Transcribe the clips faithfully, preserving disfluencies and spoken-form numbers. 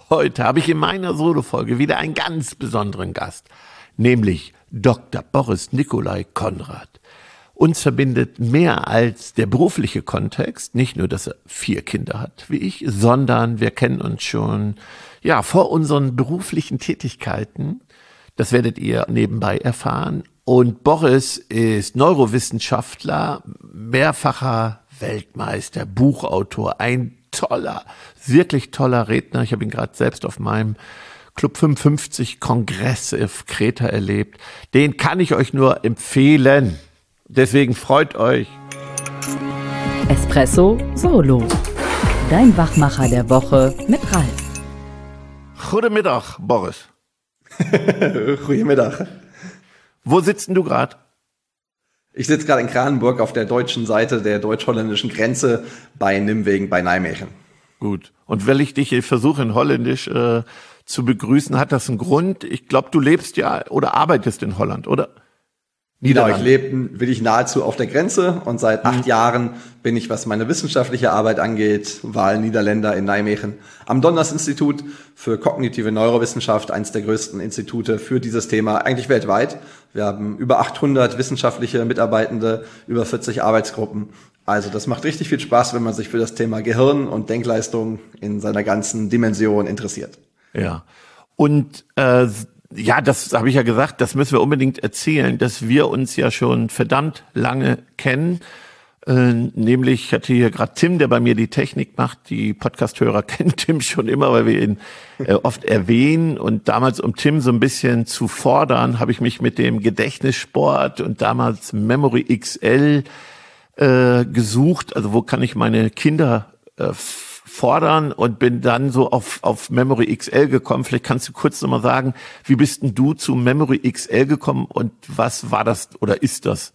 Heute habe ich in meiner Solo-Folge wieder einen ganz besonderen Gast, nämlich Doktor Boris Nikolai Konrad. Uns verbindet mehr als der berufliche Kontext, nicht nur, dass er vier Kinder hat wie ich, sondern wir kennen uns schon ja vor unseren beruflichen Tätigkeiten. Das werdet ihr nebenbei erfahren. Und Boris ist Neurowissenschaftler, mehrfacher Weltmeister, Buchautor, ein toller, wirklich toller Redner. Ich habe ihn gerade selbst auf meinem Club fünfundfünfzig Kongress auf Kreta erlebt. Den kann ich euch nur empfehlen. Deswegen freut euch. Espresso Solo. Dein Wachmacher der Woche mit Ralf. Goedemiddag, Boris. Goedemiddag. Wo sitzt denn du gerade? Ich sitze gerade in Kranenburg auf der deutschen Seite der deutsch-holländischen Grenze bei Nimwegen bei Nijmegen. Gut. Und wenn ich dich hier versuche in Holländisch äh, zu begrüßen, hat das einen Grund. Ich glaube, du lebst ja oder arbeitest in Holland, oder? Genau, ich lebe wirklich nahezu auf der Grenze und seit acht mhm. Jahren bin ich, was meine wissenschaftliche Arbeit angeht, Wahlniederländer in Nijmegen am Donders-Institut für kognitive Neurowissenschaft, eines der größten Institute für dieses Thema, eigentlich weltweit. Wir haben über achthundert wissenschaftliche Mitarbeitende, über vierzig Arbeitsgruppen. Also das macht richtig viel Spaß, wenn man sich für das Thema Gehirn und Denkleistung in seiner ganzen Dimension interessiert. Ja, und äh, ja, das habe ich ja gesagt, das müssen wir unbedingt erzählen, dass wir uns ja schon verdammt lange kennen. Äh, nämlich, ich hatte hier gerade Tim, der bei mir die Technik macht. Die Podcast-Hörer kennen Tim schon immer, weil wir ihn äh, oft erwähnen. Und damals, um Tim so ein bisschen zu fordern, habe ich mich mit dem Gedächtnissport und damals Memory X L äh, gesucht. Also wo kann ich meine Kinder äh, fordern und bin dann so auf auf Memory X L gekommen. Vielleicht kannst du kurz nochmal sagen, wie bist denn du zu Memory X L gekommen und was war das oder ist das?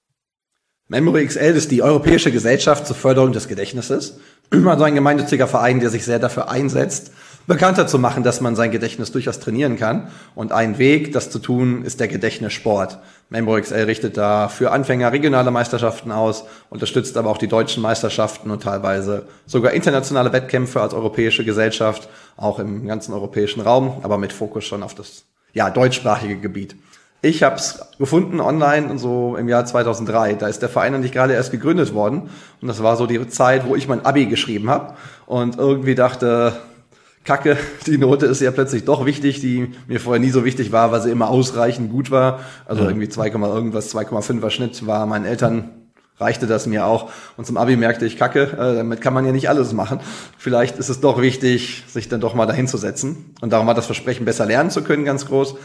Memory X L ist die Europäische Gesellschaft zur Förderung des Gedächtnisses. Also ein gemeinnütziger Verein, der sich sehr dafür einsetzt, bekannter zu machen, dass man sein Gedächtnis durchaus trainieren kann. Und ein Weg, das zu tun, ist der Gedächtnissport. Memory X L richtet da für Anfänger regionale Meisterschaften aus, unterstützt aber auch die deutschen Meisterschaften und teilweise sogar internationale Wettkämpfe als europäische Gesellschaft, auch im ganzen europäischen Raum, aber mit Fokus schon auf das ja deutschsprachige Gebiet. Ich habe es gefunden online so im Jahr zweitausenddrei. Da ist der Verein nicht gerade erst gegründet worden. Und das war so die Zeit, wo ich mein Abi geschrieben habe und irgendwie dachte, Kacke, die Note ist ja plötzlich doch wichtig, die mir vorher nie so wichtig war, weil sie immer ausreichend gut war. Also irgendwie zwei, irgendwas, zwei Komma fünfer Schnitt war meinen Eltern, reichte das mir auch. Und zum Abi merkte ich, Kacke, äh, damit kann man ja nicht alles machen. Vielleicht ist es doch wichtig, sich dann doch mal dahin zu setzen. Und darum war das Versprechen, besser lernen zu können, ganz groß.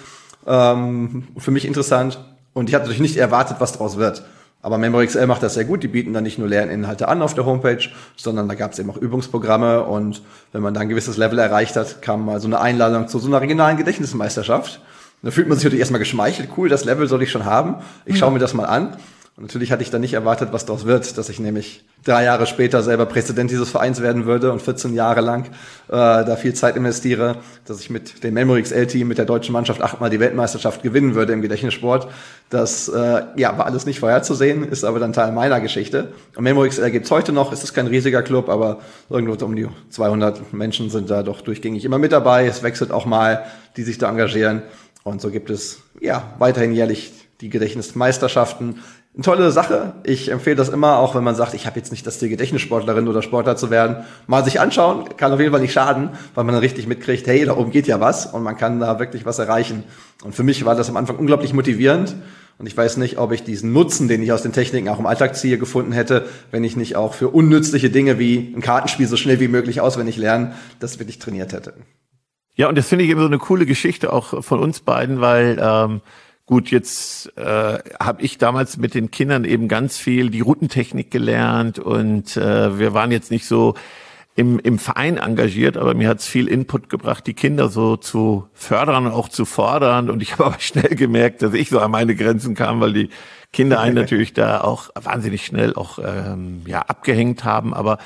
Ähm, für mich interessant. Und ich hatte natürlich nicht erwartet, was daraus wird. Aber Memory X L macht das sehr gut. Die bieten dann nicht nur Lerninhalte an auf der Homepage, sondern da gab es eben auch Übungsprogramme. Und wenn man dann ein gewisses Level erreicht hat, kam mal so eine Einladung zu so einer regionalen Gedächtnismeisterschaft. Und da fühlt man sich natürlich erstmal geschmeichelt. Cool, das Level soll ich schon haben. Ich schaue mir das mal an. Und natürlich hatte ich dann nicht erwartet, was daraus wird, dass ich nämlich drei Jahre später selber Präsident dieses Vereins werden würde und vierzehn Jahre lang äh, da viel Zeit investiere, dass ich mit dem Memory X L-Team, mit der deutschen Mannschaft achtmal die Weltmeisterschaft gewinnen würde im Gedächtnissport. Das äh, ja war alles nicht vorherzusehen, ist aber dann Teil meiner Geschichte. Und Memory X L gibt's heute noch, es ist kein riesiger Club, aber irgendwo um die zweihundert Menschen sind da doch durchgängig immer mit dabei. Es wechselt auch mal, die sich da engagieren. Und so gibt es ja weiterhin jährlich die Gedächtnismeisterschaften. Eine tolle Sache. Ich empfehle das immer, auch wenn man sagt, ich habe jetzt nicht das Ziel, Gedächtnissportlerin oder Sportler zu werden. Mal sich anschauen, kann auf jeden Fall nicht schaden, weil man dann richtig mitkriegt, hey, da oben geht ja was und man kann da wirklich was erreichen. Und für mich war das am Anfang unglaublich motivierend. Und ich weiß nicht, ob ich diesen Nutzen, den ich aus den Techniken auch im Alltag ziehe, gefunden hätte, wenn ich nicht auch für unnützliche Dinge wie ein Kartenspiel so schnell wie möglich auswendig lernen, das wirklich trainiert hätte. Ja, und das finde ich eben so eine coole Geschichte auch von uns beiden, weil ähm, gut, jetzt äh, habe ich damals mit den Kindern eben ganz viel die Routentechnik gelernt und äh, wir waren jetzt nicht so im im Verein engagiert, aber mir hat's viel Input gebracht, die Kinder so zu fördern und auch zu fordern. Und ich habe aber schnell gemerkt, dass ich so an meine Grenzen kam, weil die Kinder einen natürlich da auch wahnsinnig schnell auch ähm, ja abgehängt haben. Aber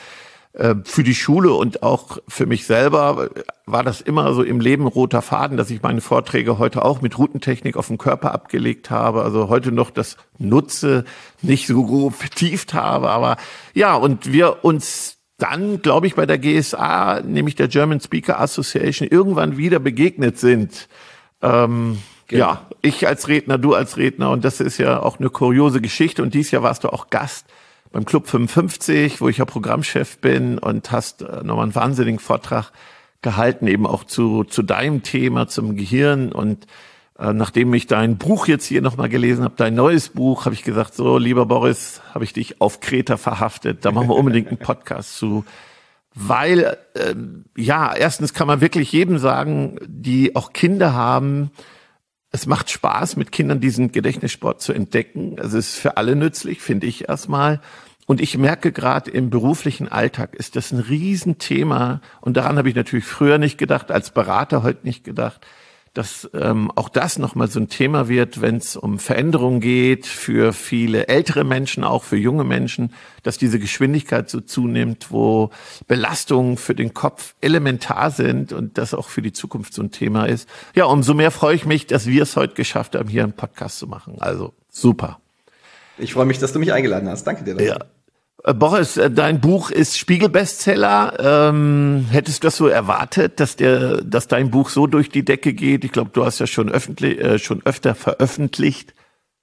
für die Schule und auch für mich selber war das immer so im Leben roter Faden, dass ich meine Vorträge heute auch mit Routentechnik auf dem Körper abgelegt habe. Also heute noch das nutze, nicht so grob vertieft habe. Aber ja, und wir uns dann, glaube ich, bei der G S A, nämlich der German Speaker Association, irgendwann wieder begegnet sind. Ähm, genau. Ja, ich als Redner, du als Redner. Und das ist ja auch eine kuriose Geschichte. Und dieses Jahr warst du auch Gast beim Club fünfundfünfzig, wo ich ja Programmchef bin, und hast äh, nochmal einen wahnsinnigen Vortrag gehalten, eben auch zu, zu deinem Thema, zum Gehirn. Und äh, nachdem ich dein Buch jetzt hier nochmal gelesen habe, dein neues Buch, habe ich gesagt, so, lieber Boris, habe ich dich auf Kreta verhaftet. Da machen wir unbedingt einen Podcast zu. Weil, äh, ja, erstens kann man wirklich jedem sagen, die auch Kinder haben, es macht Spaß, mit Kindern diesen Gedächtnissport zu entdecken. Also es ist für alle nützlich, finde ich erstmal. Und ich merke gerade im beruflichen Alltag ist das ein Riesenthema. Und daran habe ich natürlich früher nicht gedacht, als Berater heute nicht gedacht, dass ähm, auch das nochmal so ein Thema wird, wenn es um Veränderungen geht, für viele ältere Menschen, auch für junge Menschen, dass diese Geschwindigkeit so zunimmt, wo Belastungen für den Kopf elementar sind und das auch für die Zukunft so ein Thema ist. Ja, umso mehr freue ich mich, dass wir es heute geschafft haben, hier einen Podcast zu machen. Also super. Ich freue mich, dass du mich eingeladen hast. Danke dir dafür. Ja. Boris, dein Buch ist Spiegel-Bestseller. Ähm, hättest du das so erwartet, dass der, dass dein Buch so durch die Decke geht? Ich glaube, du hast ja schon öffentlich, äh, schon öfter veröffentlicht.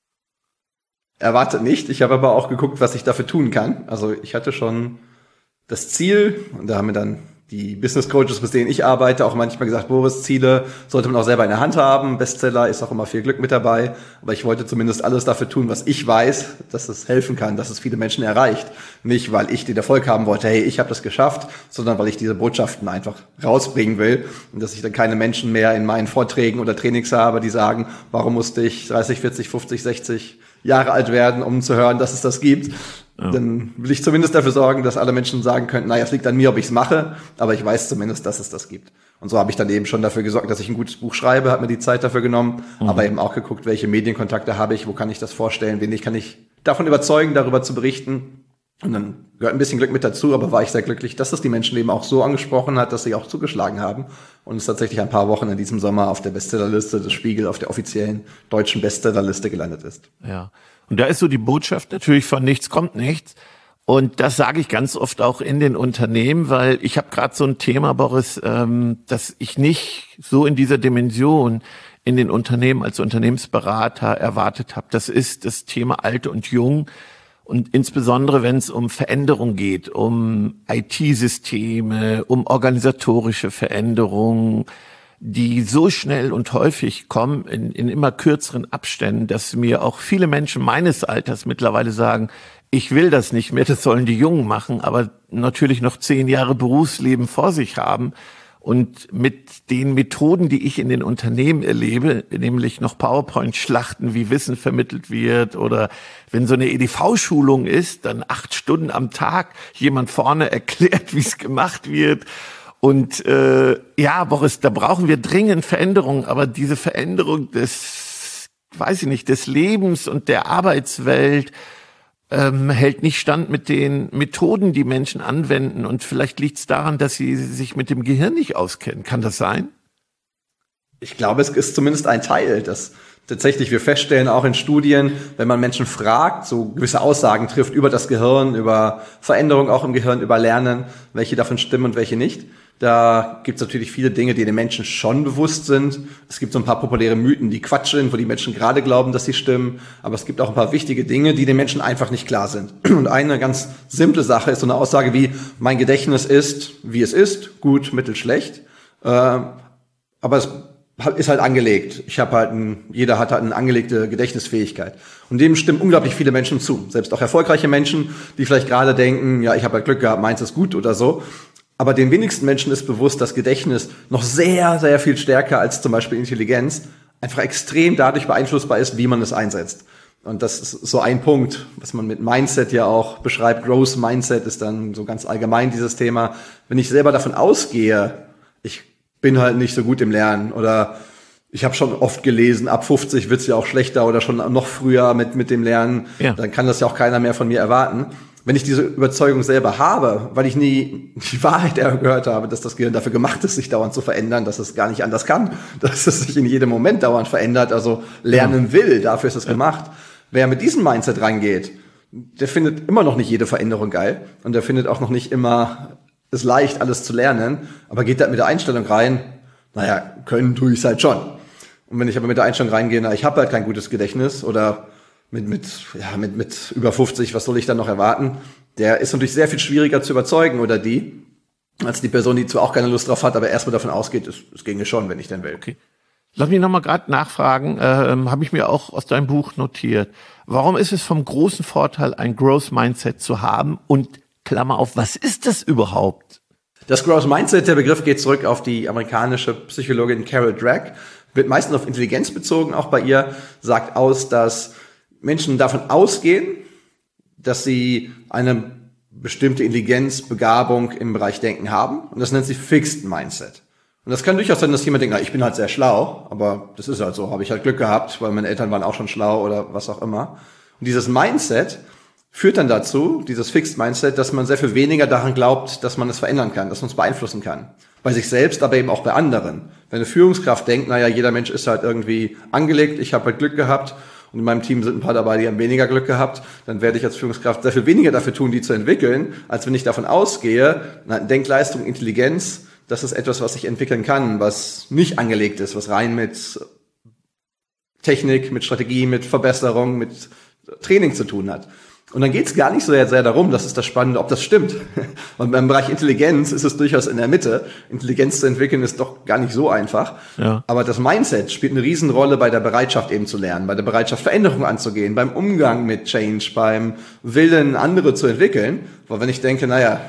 Erwartet nicht. Ich habe aber auch geguckt, was ich dafür tun kann. Also ich hatte schon das Ziel, und da haben wir dann die Business Coaches, mit denen ich arbeite, auch manchmal gesagt, Boris, Ziele sollte man auch selber in der Hand haben. Bestseller ist auch immer viel Glück mit dabei. Aber ich wollte zumindest alles dafür tun, was ich weiß, dass es helfen kann, dass es viele Menschen erreicht. Nicht, weil ich den Erfolg haben wollte, hey, ich habe das geschafft, sondern weil ich diese Botschaften einfach rausbringen will. Und dass ich dann keine Menschen mehr in meinen Vorträgen oder Trainings habe, die sagen, warum musste ich dreißig, vierzig, fünfzig, sechzig Jahre alt werden, um zu hören, dass es das gibt. Ja. Dann will ich zumindest dafür sorgen, dass alle Menschen sagen könnten, naja, es liegt an mir, ob ich es mache, aber ich weiß zumindest, dass es das gibt. Und so habe ich dann eben schon dafür gesorgt, dass ich ein gutes Buch schreibe, habe mir die Zeit dafür genommen, mhm. aber eben auch geguckt, welche Medienkontakte habe ich, wo kann ich das vorstellen, wen ich kann ich davon überzeugen, darüber zu berichten. Und dann gehört ein bisschen Glück mit dazu, aber war ich sehr glücklich, dass es die Menschen eben auch so angesprochen hat, dass sie auch zugeschlagen haben. Und es tatsächlich ein paar Wochen in diesem Sommer auf der Bestsellerliste des Spiegel, auf der offiziellen deutschen Bestsellerliste gelandet ist. Ja. Und da ist so die Botschaft natürlich von nichts kommt nichts. Und das sage ich ganz oft auch in den Unternehmen, weil ich habe gerade so ein Thema, Boris, ähm, dass ich nicht so in dieser Dimension in den Unternehmen als Unternehmensberater erwartet habe. Das ist das Thema Alt und Jung. Und insbesondere, wenn es um Veränderung geht, um I T-Systeme, um organisatorische Veränderungen, die so schnell und häufig kommen in, in immer kürzeren Abständen, dass mir auch viele Menschen meines Alters mittlerweile sagen, ich will das nicht mehr, das sollen die Jungen machen, aber natürlich noch zehn Jahre Berufsleben vor sich haben. Und mit den Methoden, die ich in den Unternehmen erlebe, nämlich noch PowerPoint-Schlachten, wie Wissen vermittelt wird, oder wenn so eine E D V-Schulung ist, dann acht Stunden am Tag jemand vorne erklärt, wie es gemacht wird. Und äh, ja, Boris, da brauchen wir dringend Veränderung, aber diese Veränderung des, weiß ich nicht, des Lebens und der Arbeitswelt ähm, hält nicht stand mit den Methoden, die Menschen anwenden. Und vielleicht liegt es daran, dass sie sich mit dem Gehirn nicht auskennen. Kann das sein? Ich glaube, es ist zumindest ein Teil, dass tatsächlich wir feststellen, auch in Studien, wenn man Menschen fragt, so gewisse Aussagen trifft über das Gehirn, über Veränderungen auch im Gehirn, über Lernen, welche davon stimmen und welche nicht. Da gibt es natürlich viele Dinge, die den Menschen schon bewusst sind. Es gibt so ein paar populäre Mythen, die Quatsch sind, wo die Menschen gerade glauben, dass sie stimmen. Aber es gibt auch ein paar wichtige Dinge, die den Menschen einfach nicht klar sind. Und eine ganz simple Sache ist so eine Aussage wie, mein Gedächtnis ist, wie es ist, gut, mittel, schlecht. Äh, aber es ist halt angelegt. Ich habe halt ein, jeder hat halt eine angelegte Gedächtnisfähigkeit. Und dem stimmen unglaublich viele Menschen zu. Selbst auch erfolgreiche Menschen, die vielleicht gerade denken, ja, ich habe halt Glück gehabt, meins ist gut oder so. Aber den wenigsten Menschen ist bewusst, dass Gedächtnis noch sehr, sehr viel stärker als zum Beispiel Intelligenz einfach extrem dadurch beeinflussbar ist, wie man es einsetzt. Und das ist so ein Punkt, was man mit Mindset ja auch beschreibt. Growth Mindset ist dann so ganz allgemein dieses Thema. Wenn ich selber davon ausgehe, ich bin halt nicht so gut im Lernen oder ich habe schon oft gelesen, ab fünfzig wird's ja auch schlechter oder schon noch früher mit mit dem Lernen, ja. Dann kann das ja auch keiner mehr von mir erwarten. Wenn ich diese Überzeugung selber habe, weil ich nie die Wahrheit gehört habe, dass das Gehirn dafür gemacht ist, sich dauernd zu verändern, dass es gar nicht anders kann, dass es sich in jedem Moment dauernd verändert, also lernen will, dafür ist es gemacht. Wer mit diesem Mindset rangeht, der findet immer noch nicht jede Veränderung geil und der findet auch noch nicht immer es leicht, alles zu lernen, aber geht da mit der Einstellung rein, naja, können tue ich es halt schon. Und wenn ich aber mit der Einstellung reingehe, na, ich habe halt kein gutes Gedächtnis oder mit, mit, ja, mit, mit über fünfzig, was soll ich dann noch erwarten? Der ist natürlich sehr viel schwieriger zu überzeugen oder die, als die Person, die zwar auch keine Lust drauf hat, aber erstmal davon ausgeht, es, es ginge schon, wenn ich denn will. Okay. Lass mich nochmal gerade nachfragen, ähm, habe ich mir auch aus deinem Buch notiert. Warum ist es vom großen Vorteil, ein Growth Mindset zu haben? Und Klammer auf, was ist das überhaupt? Das Growth Mindset, der Begriff geht zurück auf die amerikanische Psychologin Carol Dweck, wird meistens auf Intelligenz bezogen, auch bei ihr, sagt aus, dass Menschen davon ausgehen, dass sie eine bestimmte Intelligenz, Begabung im Bereich Denken haben. Und das nennt sie Fixed Mindset. Und das kann durchaus sein, dass jemand denkt, na, ich bin halt sehr schlau, aber das ist halt so, habe ich halt Glück gehabt, weil meine Eltern waren auch schon schlau oder was auch immer. Und dieses Mindset führt dann dazu, dieses Fixed Mindset, dass man sehr viel weniger daran glaubt, dass man es verändern kann, dass man es beeinflussen kann. Bei sich selbst, aber eben auch bei anderen. Wenn eine Führungskraft denkt, naja, jeder Mensch ist halt irgendwie angelegt, ich habe halt Glück gehabt und in meinem Team sind ein paar dabei, die haben weniger Glück gehabt, dann werde ich als Führungskraft sehr viel weniger dafür tun, die zu entwickeln, als wenn ich davon ausgehe, na, Denkleistung, Intelligenz, das ist etwas, was ich entwickeln kann, was nicht angelegt ist, was rein mit Technik, mit Strategie, mit Verbesserung, mit Training zu tun hat. Und dann geht es gar nicht so sehr, sehr darum, das ist das Spannende, ob das stimmt. Und beim Bereich Intelligenz ist es durchaus in der Mitte. Intelligenz zu entwickeln ist doch gar nicht so einfach. Ja. Aber das Mindset spielt eine Riesenrolle bei der Bereitschaft eben zu lernen, bei der Bereitschaft, Veränderungen anzugehen, beim Umgang mit Change, beim Willen, andere zu entwickeln. Weil wenn ich denke, naja,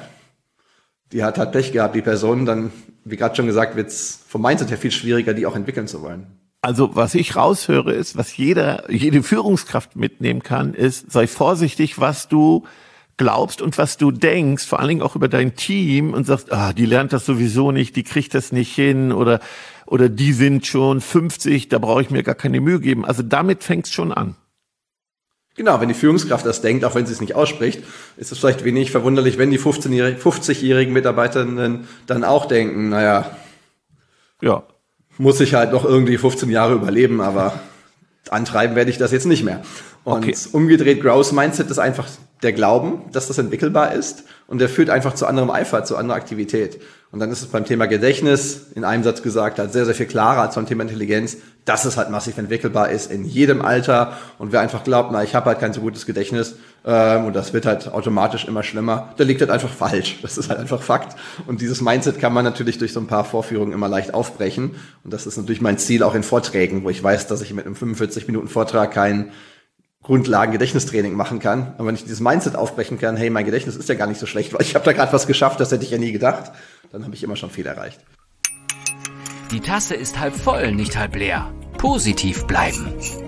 die hat halt Pech gehabt, die Person, dann, wie gerade schon gesagt, wird es vom Mindset her viel schwieriger, die auch entwickeln zu wollen. Also was ich raushöre ist, was jeder, jede Führungskraft mitnehmen kann, ist, sei vorsichtig, was du glaubst und was du denkst, vor allen Dingen auch über dein Team und sagst, ah, die lernt das sowieso nicht, die kriegt das nicht hin oder oder die sind schon fünfzig, da brauche ich mir gar keine Mühe geben. Also damit fängt es schon an. Genau, wenn die Führungskraft das denkt, auch wenn sie es nicht ausspricht, ist es vielleicht wenig verwunderlich, wenn die fünfzehnjährigen, fünfzigjährigen Mitarbeiterinnen dann auch denken, naja, ja, muss ich halt noch irgendwie fünfzehn Jahre überleben, aber antreiben werde ich das jetzt nicht mehr. Und okay. Umgedreht, Growth Mindset ist einfach der Glauben, dass das entwickelbar ist und der führt einfach zu anderem Eifer, zu anderer Aktivität. Und dann ist es beim Thema Gedächtnis, in einem Satz gesagt, halt sehr, sehr viel klarer als beim Thema Intelligenz, dass es halt massiv entwickelbar ist in jedem Alter. Und wer einfach glaubt, na, ich habe halt kein so gutes Gedächtnis ähm, und das wird halt automatisch immer schlimmer, der liegt halt einfach falsch. Das ist halt einfach Fakt. Und dieses Mindset kann man natürlich durch so ein paar Vorführungen immer leicht aufbrechen. Und das ist natürlich mein Ziel auch in Vorträgen, wo ich weiß, dass ich mit einem fünfundvierzig Minuten Vortrag kein Grundlagen-Gedächtnistraining machen kann. Aber wenn ich dieses Mindset aufbrechen kann, hey, mein Gedächtnis ist ja gar nicht so schlecht, weil ich habe da gerade was geschafft, das hätte ich ja nie gedacht, dann habe ich immer schon viel erreicht. Die Tasse ist halb voll, nicht halb leer. Positiv bleiben.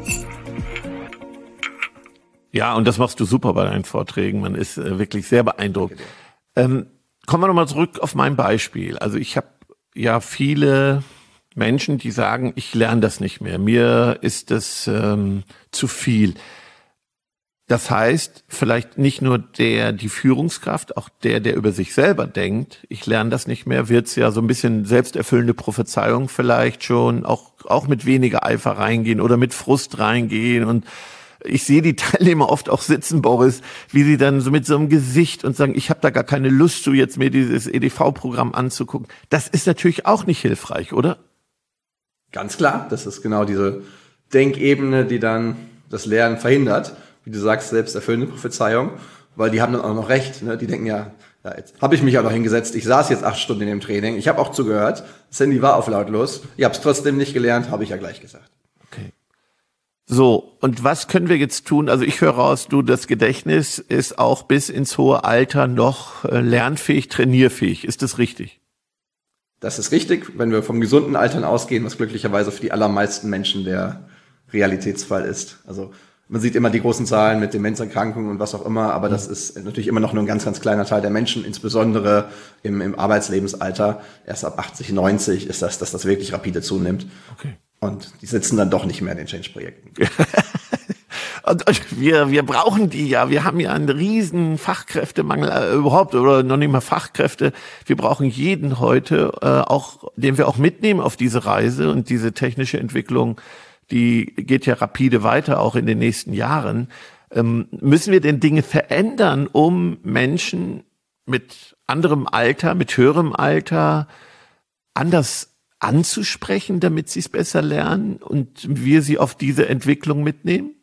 Ja, und das machst du super bei deinen Vorträgen. Man ist äh, wirklich sehr beeindruckt. Ähm, kommen wir nochmal zurück auf mein Beispiel. Also ich habe ja viele Menschen, die sagen, ich lerne das nicht mehr. Mir ist das ähm, zu viel. Das heißt, vielleicht nicht nur der, die Führungskraft, auch der, der über sich selber denkt, ich lerne das nicht mehr, wird's ja so ein bisschen selbsterfüllende Prophezeiung vielleicht schon, auch, auch mit weniger Eifer reingehen oder mit Frust reingehen. Und ich sehe die Teilnehmer oft auch sitzen, Boris, wie sie dann so mit so einem Gesicht und sagen, ich habe da gar keine Lust zu, jetzt mir dieses E D V-Programm anzugucken. Das ist natürlich auch nicht hilfreich, oder? Ganz klar, das ist genau diese Denkebene, die dann das Lernen verhindert. Wie du sagst, selbsterfüllende Prophezeiung, weil die haben dann auch noch recht. Ne? Die denken ja, ja jetzt habe ich mich auch noch hingesetzt, ich saß jetzt acht Stunden in dem Training, ich habe auch zugehört, das Handy war auf lautlos, ich habe es trotzdem nicht gelernt, habe ich ja gleich gesagt. Okay. So, und was können wir jetzt tun? Also ich höre raus, du, das Gedächtnis ist auch bis ins hohe Alter noch äh, lernfähig, trainierfähig. Ist das richtig? Das ist richtig, wenn wir vom gesunden Altern ausgehen, was glücklicherweise für die allermeisten Menschen der Realitätsfall ist. Also man sieht immer die großen Zahlen mit Demenzerkrankungen und was auch immer, aber das ist natürlich immer noch nur ein ganz, ganz kleiner Teil der Menschen, insbesondere im, im Arbeitslebensalter. Erst ab achtzig, neunzig ist das, dass das wirklich rapide zunimmt. Okay. Und die sitzen dann doch nicht mehr in den Change-Projekten. Und, und wir, wir brauchen die ja. Wir haben ja einen riesen Fachkräftemangel äh, überhaupt oder noch nicht mal Fachkräfte. Wir brauchen jeden heute, äh, auch, den wir auch mitnehmen auf diese Reise und diese technische Entwicklung. Die geht ja rapide weiter, auch in den nächsten Jahren. Ähm, müssen wir denn Dinge verändern, um Menschen mit anderem Alter, mit höherem Alter anders anzusprechen, damit sie es besser lernen und wir sie auf diese Entwicklung mitnehmen?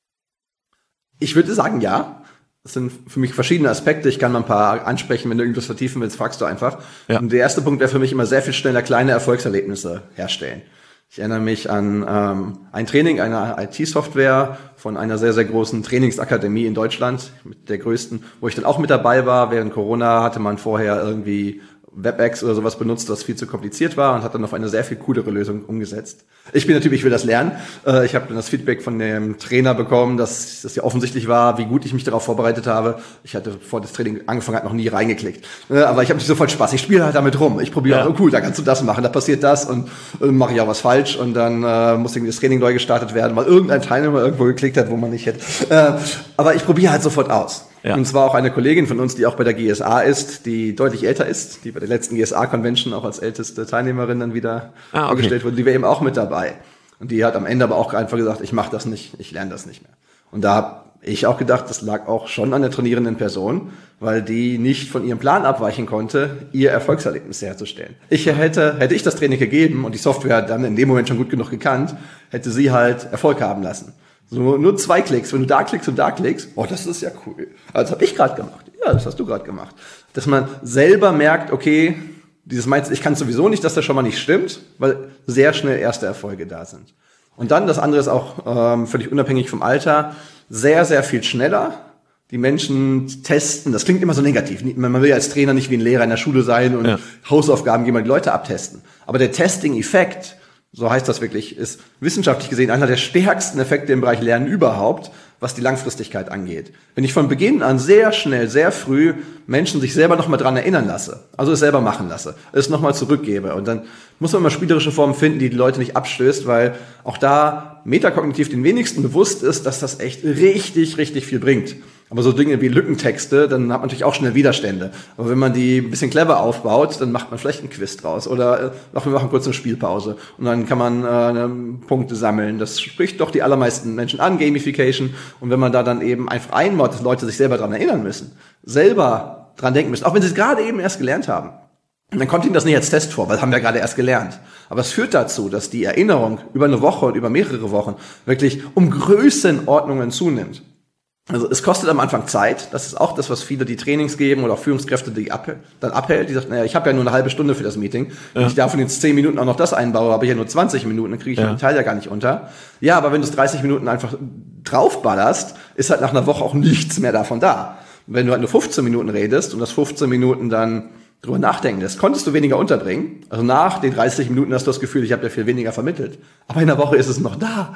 Ich würde sagen, ja. Das sind für mich verschiedene Aspekte. Ich kann mal ein paar ansprechen. Wenn du irgendwas vertiefen willst, fragst du einfach. Ja. Und der erste Punkt wäre für mich immer sehr viel schneller kleine Erfolgserlebnisse herstellen. Ich erinnere mich an ähm, ein Training einer I T-Software von einer sehr, sehr großen Trainingsakademie in Deutschland, mit der größten, wo ich dann auch mit dabei war. Während Corona hatte man vorher irgendwie WebEx oder sowas benutzt, was viel zu kompliziert war und hat dann auf eine sehr viel coolere Lösung umgesetzt. Ich bin natürlich, ich will das lernen. Ich habe dann das Feedback von dem Trainer bekommen, dass das ja offensichtlich war, wie gut ich mich darauf vorbereitet habe. Ich hatte, vor das Training angefangen hat, noch nie reingeklickt. Aber ich habe nicht sofort Spaß. Ich spiele halt damit rum. Ich probiere, ja. oh cool, da kannst du das machen, da passiert das und äh, mache ich auch was falsch und dann äh, muss irgendwie das Training neu gestartet werden, weil irgendein Teilnehmer irgendwo geklickt hat, wo man nicht hätte. Äh, aber ich probiere halt sofort aus. Ja. Und zwar auch eine Kollegin von uns, die auch bei der G S A ist, die deutlich älter ist, die bei der letzten G S A-Convention auch als älteste Teilnehmerin dann wieder ah, okay. vorgestellt wurde, die wäre eben auch mit dabei. Und die hat am Ende aber auch einfach gesagt, ich mache das nicht, ich lerne das nicht mehr. Und da habe ich auch gedacht, das lag auch schon an der trainierenden Person, weil die nicht von ihrem Plan abweichen konnte, ihr Erfolgserlebnis herzustellen. Ich hätte, hätte ich das Training gegeben und die Software dann in dem Moment schon gut genug gekannt, hätte sie halt Erfolg haben lassen. So nur zwei Klicks, wenn du da klickst und da klickst, oh, das ist ja cool. Also das habe ich gerade gemacht. Ja, das hast du gerade gemacht. Dass man selber merkt, okay, dieses Mindset, ich kann sowieso nicht, dass das schon mal nicht stimmt, weil sehr schnell erste Erfolge da sind. Und dann, das andere ist auch ähm, völlig unabhängig vom Alter, sehr, sehr viel schneller. Die Menschen testen, das klingt immer so negativ. Man will ja als Trainer nicht wie ein Lehrer in der Schule sein und ja. Hausaufgaben geben und die Leute abtesten. Aber der Testing-Effekt, so heißt das wirklich, ist wissenschaftlich gesehen einer der stärksten Effekte im Bereich Lernen überhaupt, was die Langfristigkeit angeht. Wenn ich von Beginn an sehr schnell, sehr früh Menschen sich selber nochmal dran erinnern lasse, also es selber machen lasse, es nochmal zurückgebe und dann muss man immer spielerische Formen finden, die die Leute nicht abstößt, weil auch da metakognitiv den wenigsten bewusst ist, dass das echt richtig, richtig viel bringt. Aber so Dinge wie Lückentexte, dann hat man natürlich auch schnell Widerstände. Aber wenn man die ein bisschen clever aufbaut, dann macht man vielleicht einen Quiz draus. Oder ach, wir machen kurz eine Spielpause. Und dann kann man äh, Punkte sammeln. Das spricht doch die allermeisten Menschen an, Gamification. Und wenn man da dann eben einfach einbaut, dass Leute sich selber dran erinnern müssen, selber dran denken müssen, auch wenn sie es gerade eben erst gelernt haben, dann kommt ihnen das nicht als Test vor, weil das haben wir gerade erst gelernt. Aber es führt dazu, dass die Erinnerung über eine Woche und über mehrere Wochen wirklich um Größenordnungen zunimmt. Also es kostet am Anfang Zeit, das ist auch das, was viele die Trainings geben oder auch Führungskräfte, die ab, dann abhält, die sagt, naja, ich habe ja nur eine halbe Stunde für das Meeting, wenn ja. ich davon jetzt zehn Minuten auch noch das einbaue, habe ich ja nur zwanzig Minuten, dann kriege ich ja. den Teil ja gar nicht unter. Ja, aber wenn du es dreißig Minuten einfach draufballerst, ist halt nach einer Woche auch nichts mehr davon da. Wenn du halt nur fünfzehn Minuten redest und das fünfzehn Minuten dann drüber nachdenken lässt, konntest du weniger unterbringen. Also nach den dreißig Minuten hast du das Gefühl, ich habe dir viel weniger vermittelt. Aber in der Woche ist es noch da.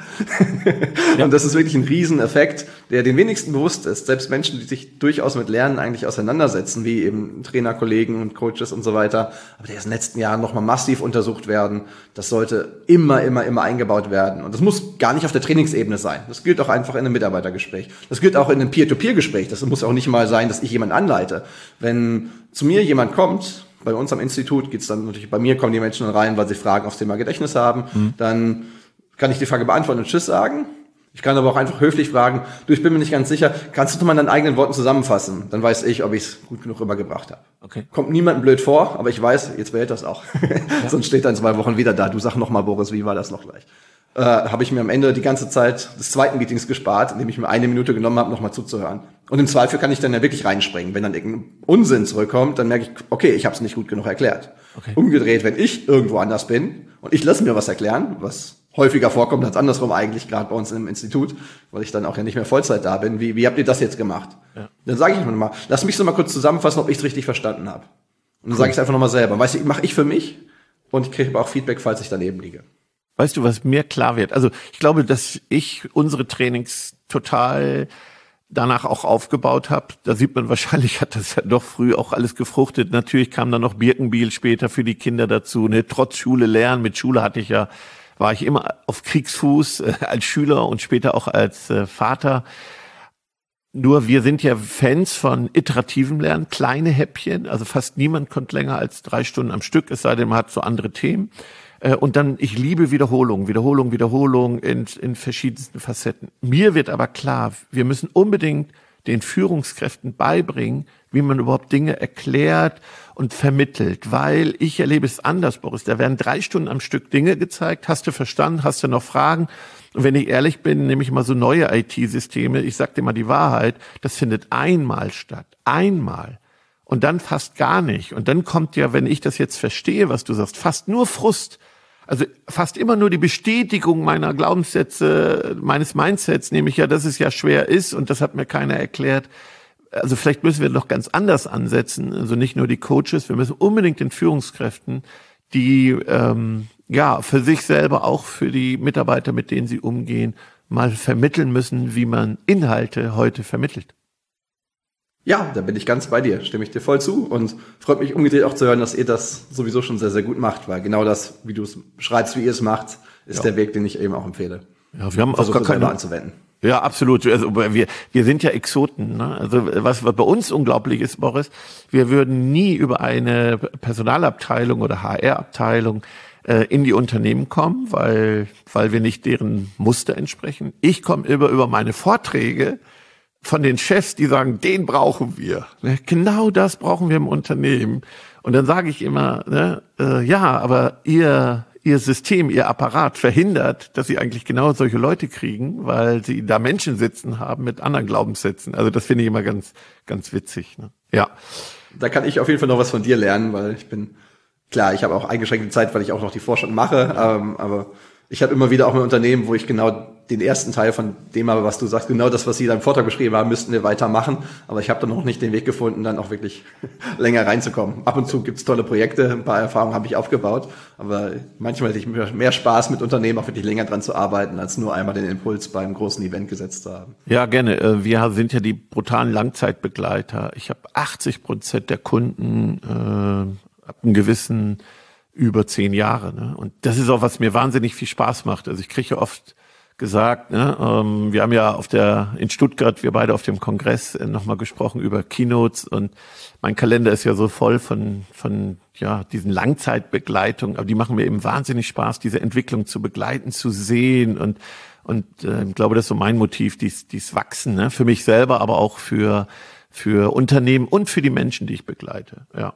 Ja. Und das ist wirklich ein Rieseneffekt, der den wenigsten bewusst ist. Selbst Menschen, die sich durchaus mit Lernen eigentlich auseinandersetzen, wie eben Trainerkollegen und Coaches und so weiter, aber der ist in den letzten Jahren nochmal massiv untersucht werden. Das sollte immer, immer, immer eingebaut werden. Und das muss gar nicht auf der Trainingsebene sein. Das gilt auch einfach in einem Mitarbeitergespräch. Das gilt auch in einem Peer-to-Peer-Gespräch. Das muss auch nicht mal sein, dass ich jemanden anleite. Wenn zu mir jemand kommt, bei uns am Institut geht's dann natürlich, bei mir kommen die Menschen dann rein, weil sie Fragen aufs Thema Gedächtnis haben, mhm. dann kann ich die Frage beantworten und Tschüss sagen. Ich kann aber auch einfach höflich fragen, du, ich bin mir nicht ganz sicher, kannst du das mal in deinen eigenen Worten zusammenfassen? Dann weiß ich, ob ich es gut genug rübergebracht habe. Okay. Kommt niemandem blöd vor, aber ich weiß, jetzt behält das auch. Ja. Sonst steht er in zwei Wochen wieder da. Du sag noch mal, Boris, wie war das noch gleich? Äh, habe ich mir am Ende die ganze Zeit des zweiten Meetings gespart, indem ich mir eine Minute genommen habe, nochmal zuzuhören. Und im Zweifel kann ich dann ja wirklich reinspringen. Wenn dann irgendein Unsinn zurückkommt, dann merke ich, okay, ich habe es nicht gut genug erklärt. Okay. Umgedreht, wenn ich irgendwo anders bin und ich lasse mir was erklären, was häufiger vorkommt als andersrum eigentlich, gerade bei uns im Institut, weil ich dann auch ja nicht mehr Vollzeit da bin. Wie, wie habt ihr das jetzt gemacht? Ja. Dann sage ich mir mal, lass mich so mal kurz zusammenfassen, ob ich es richtig verstanden habe. Und dann cool. sage ich es einfach nochmal selber. Weißt du, mache ich für mich und ich kriege aber auch Feedback, falls ich daneben liege. Weißt du, was mir klar wird? Also ich glaube, dass ich unsere Trainings total danach auch aufgebaut habe. Da sieht man wahrscheinlich, hat das ja doch früh auch alles gefruchtet. Natürlich kam dann noch Birkenbiel später für die Kinder dazu. Ne? Trotz Schule lernen. Mit Schule hatte ich ja, war ich immer auf Kriegsfuß äh, als Schüler und später auch als äh, Vater. Nur wir sind ja Fans von iterativem Lernen, kleine Häppchen. Also fast niemand kommt länger als drei Stunden am Stück, es sei denn, man hat so andere Themen. Und dann, ich liebe Wiederholung, Wiederholung, Wiederholung in, in verschiedensten Facetten. Mir wird aber klar, wir müssen unbedingt den Führungskräften beibringen, wie man überhaupt Dinge erklärt und vermittelt. Weil ich erlebe es anders, Boris. Da werden drei Stunden am Stück Dinge gezeigt. Hast du verstanden? Hast du noch Fragen? Und wenn ich ehrlich bin, nehme ich mal so neue I T-Systeme. Ich sag dir mal die Wahrheit. Das findet einmal statt. Einmal. Und dann fast gar nicht. Und dann kommt ja, wenn ich das jetzt verstehe, was du sagst, fast nur Frust. Also fast immer nur die Bestätigung meiner Glaubenssätze, meines Mindsets, nämlich ja, dass es ja schwer ist und das hat mir keiner erklärt. Also vielleicht müssen wir noch ganz anders ansetzen. Also nicht nur die Coaches, wir müssen unbedingt den Führungskräften, die ähm, ja für sich selber, auch für die Mitarbeiter, mit denen sie umgehen, mal vermitteln müssen, wie man Inhalte heute vermittelt. Ja, da bin ich ganz bei dir, stimme ich dir voll zu und freut mich umgedreht auch zu hören, dass ihr das sowieso schon sehr, sehr gut macht, weil genau das, wie du es beschreibst, wie ihr es macht, ist ja der Weg, den ich eben auch empfehle. Ja, wir haben auch gar keine anzuwenden. Ja, absolut. Also wir, wir sind ja Exoten. Ne? Also was bei uns unglaublich ist, Boris, wir würden nie über eine Personalabteilung oder H R-Abteilung äh, in die Unternehmen kommen, weil weil wir nicht deren Muster entsprechen. Ich komme über über meine Vorträge von den Chefs, die sagen, den brauchen wir. Genau das brauchen wir im Unternehmen. Und dann sage ich immer, ne, äh, ja, aber ihr ihr System, ihr Apparat verhindert, dass sie eigentlich genau solche Leute kriegen, weil sie da Menschen sitzen haben mit anderen Glaubenssätzen. Also das finde ich immer ganz ganz witzig. Ne? Ja. Da kann ich auf jeden Fall noch was von dir lernen, weil ich bin, klar, ich habe auch eingeschränkte Zeit, weil ich auch noch die Forschung mache, ähm, aber ich habe immer wieder auch ein Unternehmen, wo ich genau den ersten Teil von dem habe, was du sagst, genau das, was Sie da im Vortrag beschrieben haben, müssten wir weitermachen. Aber ich habe dann noch nicht den Weg gefunden, dann auch wirklich länger reinzukommen. Ab und zu gibt's tolle Projekte, ein paar Erfahrungen habe ich aufgebaut. Aber manchmal hätte ich mehr Spaß mit Unternehmen, auch wirklich länger dran zu arbeiten, als nur einmal den Impuls beim großen Event gesetzt zu haben. Ja, gerne. Wir sind ja die brutalen Langzeitbegleiter. Ich habe achtzig Prozent der Kunden äh, ab einem gewissen über zehn Jahre. Ne? Und das ist auch, was mir wahnsinnig viel Spaß macht. Also ich kriege ja oft gesagt, ne, ähm, wir haben ja auf der in Stuttgart, wir beide auf dem Kongress äh, nochmal gesprochen über Keynotes und mein Kalender ist ja so voll von von ja diesen Langzeitbegleitungen, aber die machen mir eben wahnsinnig Spaß, diese Entwicklung zu begleiten, zu sehen und und äh, ich glaube, das ist so mein Motiv, dies dies Wachsen, ne, für mich selber, aber auch für für Unternehmen und für die Menschen, die ich begleite. Ja.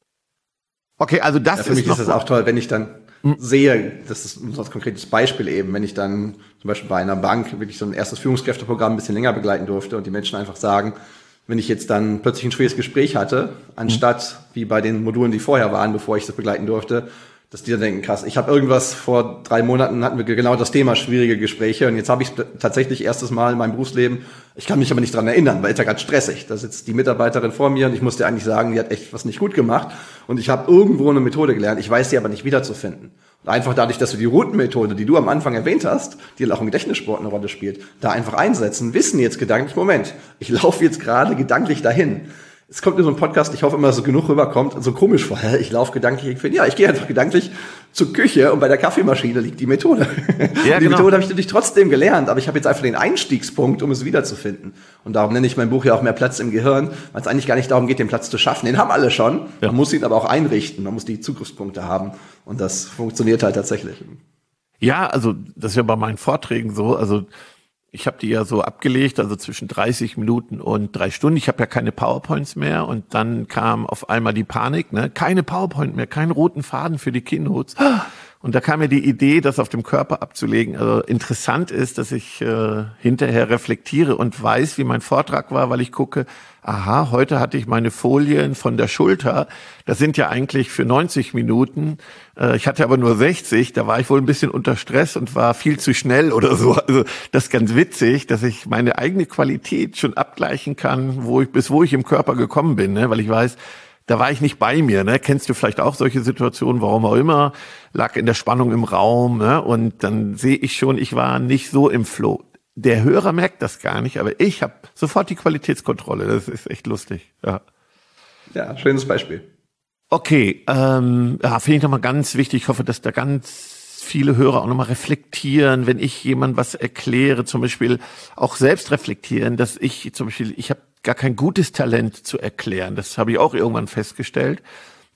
Okay, also das ja, für ist mich noch ist das auch toll, wenn ich dann hm. sehe, das ist ein ganz konkretes Beispiel eben, wenn ich dann zum Beispiel bei einer Bank wirklich so ein erstes Führungskräfteprogramm ein bisschen länger begleiten durfte und die Menschen einfach sagen, wenn ich jetzt dann plötzlich ein schwieriges Gespräch hatte, anstatt hm. wie bei den Modulen, die vorher waren, bevor ich das begleiten durfte, dass die dann denken, krass, ich habe irgendwas, vor drei Monaten hatten wir genau das Thema, schwierige Gespräche und jetzt habe ich tatsächlich erstes Mal in meinem Berufsleben, ich kann mich aber nicht dran erinnern, weil es ja gerade stressig. Da sitzt die Mitarbeiterin vor mir und ich musste eigentlich sagen, die hat echt was nicht gut gemacht und ich habe irgendwo eine Methode gelernt, ich weiß sie aber nicht wiederzufinden. Und einfach dadurch, dass wir die Routenmethode, die du am Anfang erwähnt hast, die auch im Gedächtnissport eine Rolle spielt, da einfach einsetzen, wissen jetzt gedanklich, Moment, ich laufe jetzt gerade gedanklich dahin. Es kommt in so einem Podcast, ich hoffe immer, dass es genug rüberkommt, so komisch vorher. Ich laufe gedanklich, ich finde, ja, ich gehe einfach gedanklich zur Küche und bei der Kaffeemaschine liegt die Methode. Ja, die genau. Methode habe ich natürlich trotzdem gelernt, aber ich habe jetzt einfach den Einstiegspunkt, um es wiederzufinden. Und darum nenne ich mein Buch ja auch mehr Platz im Gehirn, weil es eigentlich gar nicht darum geht, den Platz zu schaffen. Den haben alle schon. Ja. Man muss ihn aber auch einrichten, man muss die Zugriffspunkte haben. Und das funktioniert halt tatsächlich. Ja, also das ist ja bei meinen Vorträgen so, also ich habe die ja so abgelegt, also zwischen dreißig Minuten und drei Stunden. Ich habe ja keine PowerPoints mehr und dann kam auf einmal die Panik, ne? Keine PowerPoint mehr, keinen roten Faden für die Keynotes. Und da kam mir die Idee, das auf dem Körper abzulegen. Also interessant ist, dass ich äh, hinterher reflektiere und weiß, wie mein Vortrag war, weil ich gucke, aha, heute hatte ich meine Folien von der Schulter. Das sind ja eigentlich für neunzig Minuten. Äh, ich hatte aber nur sechzig. Da war ich wohl ein bisschen unter Stress und war viel zu schnell oder so. Also das ist ganz witzig, dass ich meine eigene Qualität schon abgleichen kann, wo ich bis wo ich im Körper gekommen bin, ne? Weil ich weiß, da war ich nicht bei mir, ne? Kennst du vielleicht auch solche Situationen, warum auch immer, lag in der Spannung im Raum, ne? Und dann sehe ich schon, ich war nicht so im Flow. Der Hörer merkt das gar nicht, aber ich habe sofort die Qualitätskontrolle. Das ist echt lustig. Ja, ja, schönes Beispiel. Okay, ähm, ja, finde ich nochmal ganz wichtig. Ich hoffe, dass da ganz viele Hörer auch nochmal reflektieren, wenn ich jemandem was erkläre, zum Beispiel auch selbst reflektieren, dass ich zum Beispiel, ich habe gar kein gutes Talent zu erklären. Das habe ich auch irgendwann festgestellt.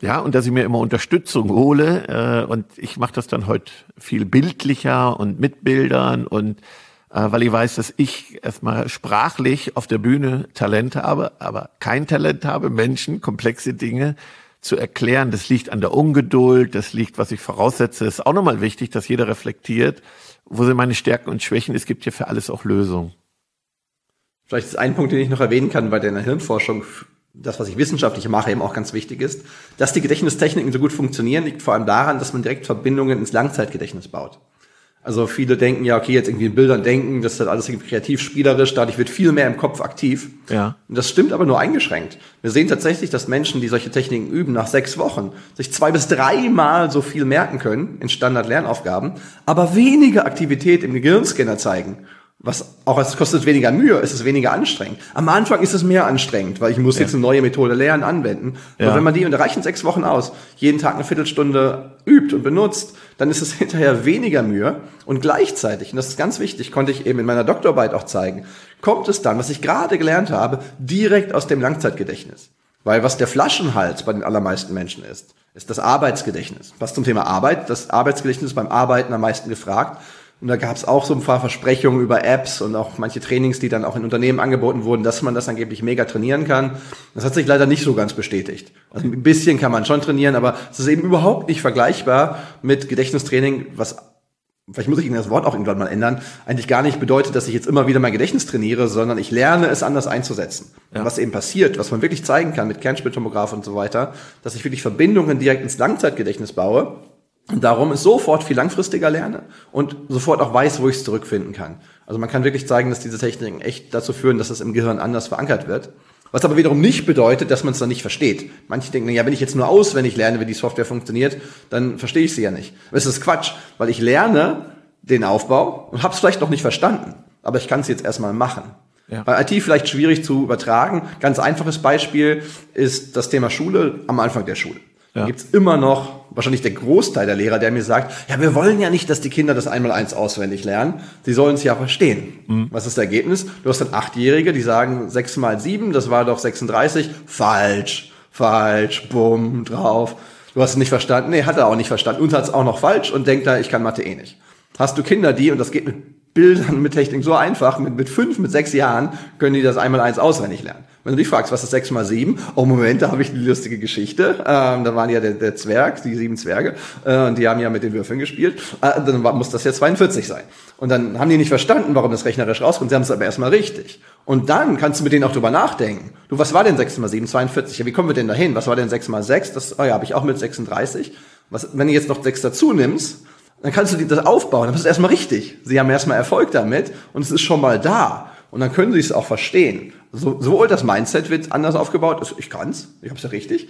Ja, und dass ich mir immer Unterstützung hole. Äh, und ich mache das dann heute viel bildlicher und mit Bildern und äh, weil ich weiß, dass ich erstmal sprachlich auf der Bühne Talent habe, aber kein Talent habe, Menschen komplexe Dinge zu erklären. Das liegt an der Ungeduld, das liegt, was ich voraussetze. Es ist auch nochmal wichtig, dass jeder reflektiert, wo sind meine Stärken und Schwächen. Es gibt ja für alles auch Lösungen. Vielleicht ist ein Punkt, den ich noch erwähnen kann, weil der in der Hirnforschung, das, was ich wissenschaftlich mache, eben auch ganz wichtig ist. Dass die Gedächtnistechniken so gut funktionieren, liegt vor allem daran, dass man direkt Verbindungen ins Langzeitgedächtnis baut. Also viele denken ja, okay, jetzt irgendwie in Bildern denken, das ist halt alles irgendwie kreativ, spielerisch, dadurch wird viel mehr im Kopf aktiv. Ja. Und das stimmt aber nur eingeschränkt. Wir sehen tatsächlich, dass Menschen, die solche Techniken üben, nach sechs Wochen sich zwei bis dreimal so viel merken können in Standard-Lernaufgaben, aber weniger Aktivität im Gehirnscanner zeigen. Was auch, es kostet weniger Mühe, es ist weniger anstrengend. Am Anfang ist es mehr anstrengend, weil ich muss ja. jetzt eine neue Methode lernen, anwenden. Ja. Aber wenn man die, und da reichen sechs Wochen aus, jeden Tag eine Viertelstunde übt und benutzt, dann ist es hinterher weniger Mühe. Und gleichzeitig, und das ist ganz wichtig, konnte ich eben in meiner Doktorarbeit auch zeigen, kommt es dann, was ich gerade gelernt habe, direkt aus dem Langzeitgedächtnis. Weil was der Flaschenhals bei den allermeisten Menschen ist, ist das Arbeitsgedächtnis. Was zum Thema Arbeit, das Arbeitsgedächtnis ist beim Arbeiten am meisten gefragt. Und da gab es auch so ein paar Versprechungen über Apps und auch manche Trainings, die dann auch in Unternehmen angeboten wurden, dass man das angeblich mega trainieren kann. Das hat sich leider nicht so ganz bestätigt. Also ein bisschen kann man schon trainieren, aber es ist eben überhaupt nicht vergleichbar mit Gedächtnistraining, was, vielleicht muss ich das Wort auch irgendwann mal ändern, eigentlich gar nicht bedeutet, dass ich jetzt immer wieder mein Gedächtnis trainiere, sondern ich lerne es anders einzusetzen. Ja. Und was eben passiert, was man wirklich zeigen kann mit Kernspintomograph und so weiter, dass ich wirklich Verbindungen direkt ins Langzeitgedächtnis baue, und darum ist sofort viel langfristiger lerne und sofort auch weiß, wo ich es zurückfinden kann. Also man kann wirklich zeigen, dass diese Techniken echt dazu führen, dass es im Gehirn anders verankert wird. Was aber wiederum nicht bedeutet, dass man es dann nicht versteht. Manche denken, ja, wenn ich jetzt nur auswendig lerne, wie die Software funktioniert, dann verstehe ich sie ja nicht. Aber es ist Quatsch, weil ich lerne den Aufbau und habe es vielleicht noch nicht verstanden, aber ich kann es jetzt erstmal machen. Ja. Bei I T vielleicht schwierig zu übertragen. Ganz einfaches Beispiel ist das Thema Schule am Anfang der Schule. Ja. Da gibt's immer noch wahrscheinlich der Großteil der Lehrer, der mir sagt, ja, wir wollen ja nicht, dass die Kinder das Einmaleins auswendig lernen. Sie sollen es ja verstehen. Mhm. Was ist das Ergebnis? Du hast dann Achtjährige, die sagen sechs mal sieben, das war doch sechsunddreißig. Falsch, falsch, bumm, drauf. Du hast es nicht verstanden. Nee, hat er auch nicht verstanden. Und hat es auch noch falsch und denkt da, ich kann Mathe eh nicht. Hast du Kinder, die, und das geht mit Bildern, mit Technik so einfach, mit, mit fünf, mit sechs Jahren können die das Einmaleins auswendig lernen. Wenn du dich fragst, was ist sechs mal sieben? Oh, Moment, da habe ich eine lustige Geschichte. Ähm, da waren ja der, der Zwerg, die sieben Zwerge, äh, und die haben ja mit den Würfeln gespielt. Äh, dann muss das ja zweiundvierzig sein. Und dann haben die nicht verstanden, warum das rechnerisch rauskommt. Sie haben es aber erstmal richtig. Und dann kannst du mit denen auch drüber nachdenken. Du, was war denn sechs mal sieben? zweiundvierzig. Ja, wie kommen wir denn dahin? Was war denn sechs mal sechs? Das, oh ja, habe ich auch mit sechsunddreißig. Was, wenn du jetzt noch sechs dazu nimmst, dann kannst du das aufbauen. Dann ist es erstmal richtig. Sie haben erstmal Erfolg damit und es ist schon mal da. Und dann können sie es auch verstehen. So, sowohl das Mindset wird anders aufgebaut, also ich kann's, ich hab's ja richtig.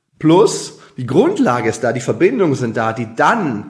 Plus, die Grundlage ist da, die Verbindungen sind da, die dann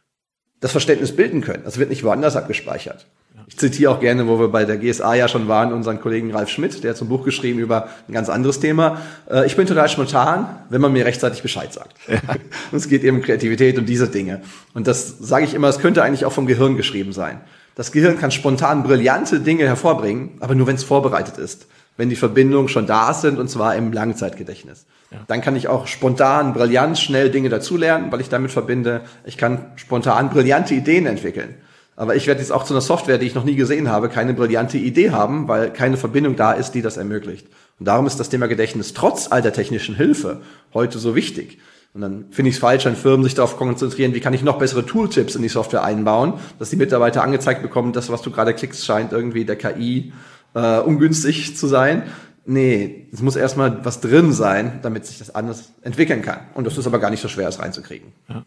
das Verständnis bilden können. Das wird nicht woanders abgespeichert. Ich zitiere auch gerne, wo wir bei der G S A ja schon waren, unseren Kollegen Ralf Schmidt, der hat so ein Buch geschrieben über ein ganz anderes Thema. Ich bin total spontan, wenn man mir rechtzeitig Bescheid sagt. Ja. Und es geht eben um Kreativität und diese Dinge. Und das sage ich immer, es könnte eigentlich auch vom Gehirn geschrieben sein. Das Gehirn kann spontan brillante Dinge hervorbringen, aber nur wenn es vorbereitet ist. Wenn die Verbindungen schon da sind, und zwar im Langzeitgedächtnis. Ja. Dann kann ich auch spontan, brillant, schnell Dinge dazulernen, weil ich damit verbinde, ich kann spontan brillante Ideen entwickeln. Aber ich werde jetzt auch zu einer Software, die ich noch nie gesehen habe, keine brillante Idee haben, weil keine Verbindung da ist, die das ermöglicht. Und darum ist das Thema Gedächtnis trotz all der technischen Hilfe heute so wichtig. Und dann finde ich es falsch, wenn Firmen sich darauf konzentrieren, wie kann ich noch bessere Tooltips in die Software einbauen, dass die Mitarbeiter angezeigt bekommen, das, was du gerade klickst, scheint irgendwie der K I äh, ungünstig zu sein. Nee, es muss erstmal was drin sein, damit sich das anders entwickeln kann. Und das ist aber gar nicht so schwer, es reinzukriegen. Ja.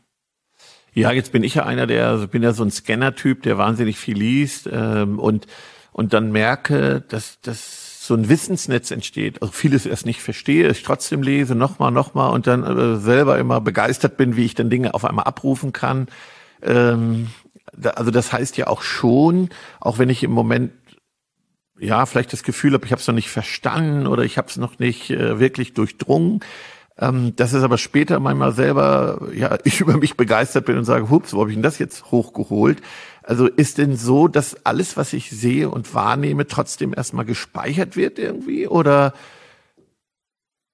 Ja, jetzt bin ich ja einer, der, also bin ja so ein Scanner-Typ, der wahnsinnig viel liest ähm, und und dann merke, dass dass so ein Wissensnetz entsteht. Also vieles erst nicht verstehe, ich trotzdem lese, nochmal, nochmal und dann äh, selber immer begeistert bin, wie ich dann Dinge auf einmal abrufen kann. Ähm, da, also das heißt ja auch schon, auch wenn ich im Moment ja vielleicht das Gefühl habe, ich habe es noch nicht verstanden oder ich habe es noch nicht äh, wirklich durchdrungen. Ähm, dass es aber später manchmal selber, ja, ich über mich begeistert bin und sage, hups, wo habe ich denn das jetzt hochgeholt? Also ist denn so, dass alles, was ich sehe und wahrnehme, trotzdem erstmal gespeichert wird irgendwie? Oder?